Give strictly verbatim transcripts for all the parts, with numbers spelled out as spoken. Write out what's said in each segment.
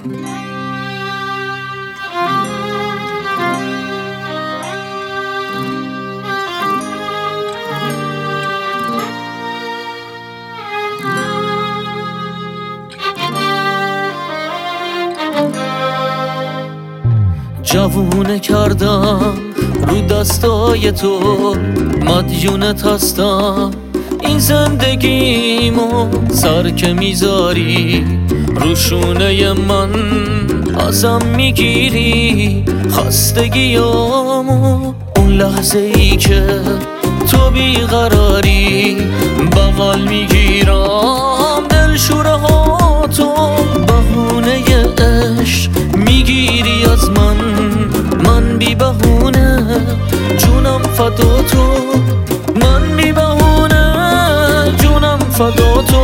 جوونه کردم رو دستای تو، مدیونت هستم این زندگیمو. سر که میذاری رو شونه من ازم میگیری خستگیامو. اون لحظه ای که تو بیقراری بغل میگیرم دلشوره ها تو. بهونه عشق میگیری از من، من بی بهونه جونم فدا تو. من بی بهونه جونم فدا تو.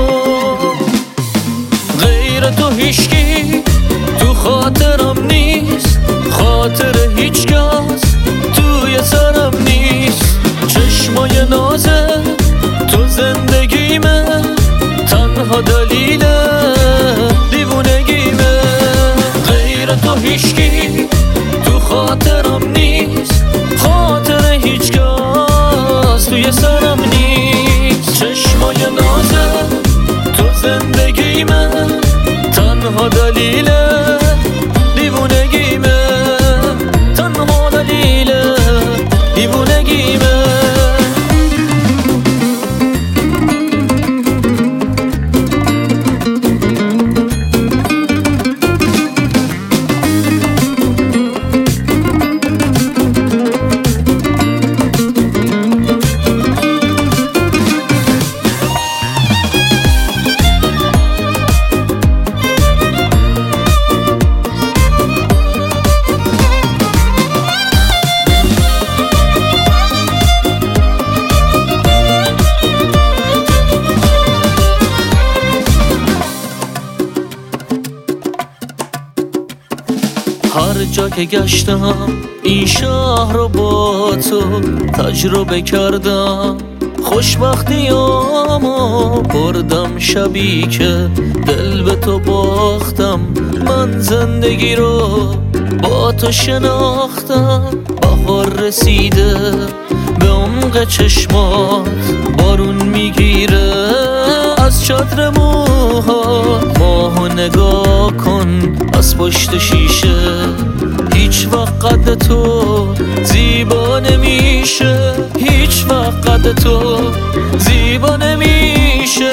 غیر تو هیچکی تو خاطرم نیست، خاطر هیچ کس توی سرم نیست. چشمای نازه تو زندگیمه، تنها دلیل دیوونگیمه. غیر تو هیچکی تو خاطرم نیست، خاطر هیچ کس توی سرم نیست. چشمای نازه تو زندگیمه، تنها دلیل دیوونگیمه، تنها دلیل دیوونگیمه. هر جا که گشتم این شهر رو با تو تجربه کردم. خوشبختیامو بردم شبی که دل به تو باختم. من زندگی رو با تو شناختم. بهار رسیده به عمق چشمات، بارون میگیره از چتر موهات. ماهو نگاه کن از پشت شیشه، هیچ وقت قد تو زیبا نمیشه، هیچ وقت قد تو زیبا نمیشه.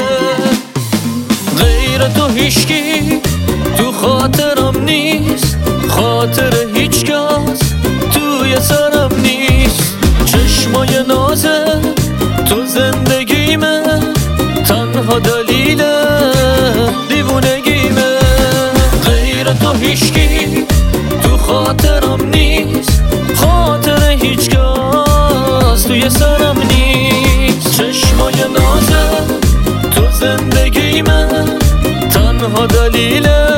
غیر تو هیچکی تو خاطرم نیست، خاطر هیچ کس توی سرم نیست. چشمای نازه تو زندگیمه، تنها دلیل دیوونگیمه. غیر تو هیچکی تو خاطرم نیست، خاطر هیچ کس توی سرم نیست. چشمای نازه تو زندگیمه، تنها دلیل